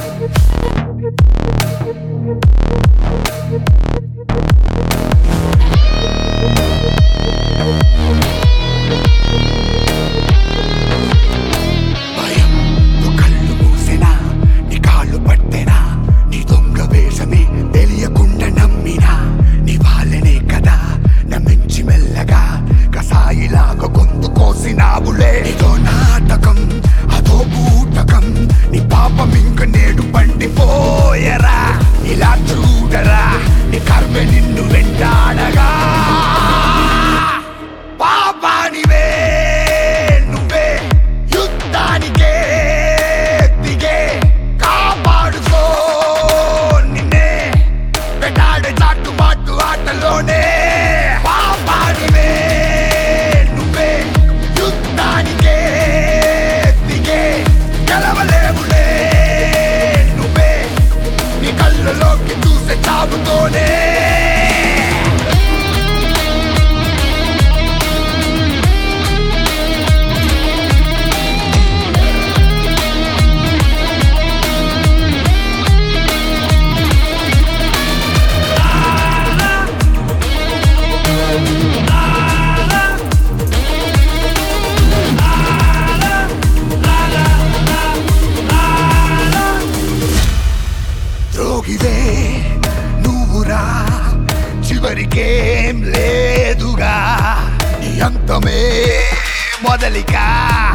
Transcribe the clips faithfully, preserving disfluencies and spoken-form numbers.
ద్రోగివే నువ్వురా చివరికేం లేదుగా నీ అంతమే మొదలిగా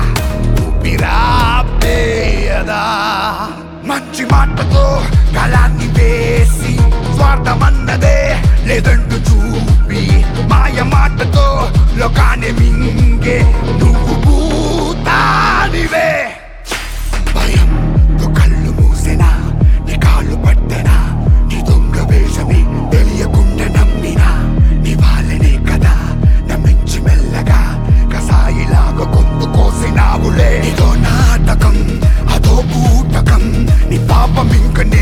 ఊపిరాపేయదా మంచి మాటతో కళాన్ని వేసి స్వార్థమన్నదే లేదంటూ చూపి మాయ మాటతో లోకాన్ని మింగే నువ్వు భూతానివే భయంతో కళ్ళు మూసినా నీ కాళ్ళు పట్టెనా నీ దొంగ వేషమే తెలియకుండా నమ్మినా నీ వాళ్ళనే కదా నమ్మించి మెల్లగా కసాయిలాగా గొంతు కోసినావులే ఇదో నాటకం అదో బూటకం నీ పాపం ఇంక